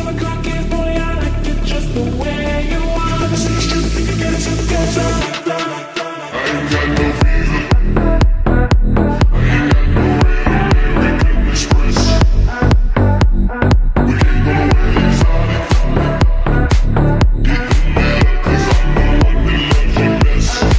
of a cocky boy, I like it just the way you are. Say you think you get it together.